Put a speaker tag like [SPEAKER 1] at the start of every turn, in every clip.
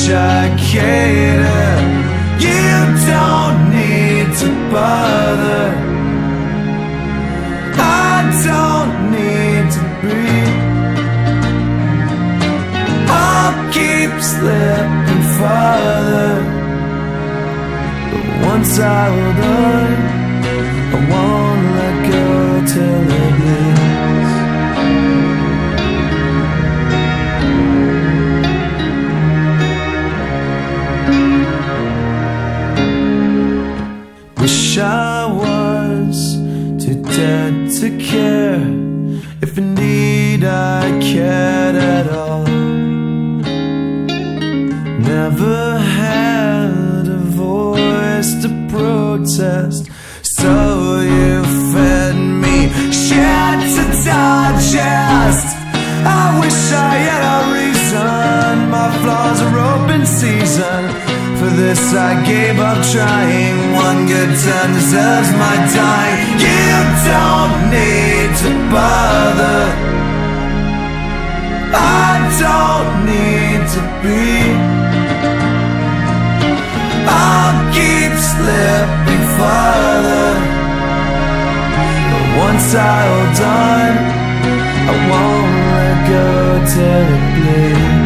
[SPEAKER 1] wish I catered. You don't need to bother. I don't need to breathe. I'll keep slipping farther, but once I hold on, I won't let go till it bleeds. Wish I was too dead to care, if indeed I cared at all. Never had a voice to protest, so you fed me shit to digest. I wish I had a reason, my flaws are open season. For this I gave up trying, one good turn deserves my time. You don't need to bother. I don't need to be. I'll keep slipping farther, but once I hold on, I won't let go till it bleeds.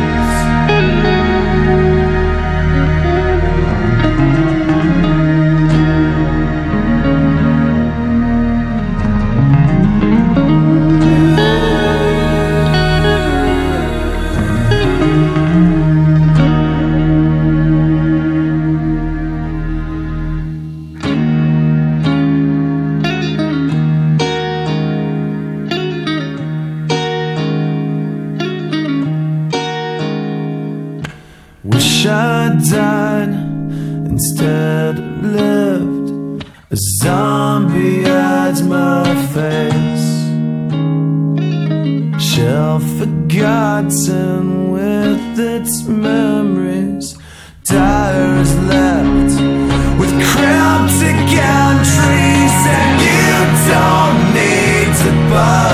[SPEAKER 1] Wish I died instead of lived. A zombie hides my face, shell forgotten with its memories. Diaries left with cryptic entries, and you don't need to buy.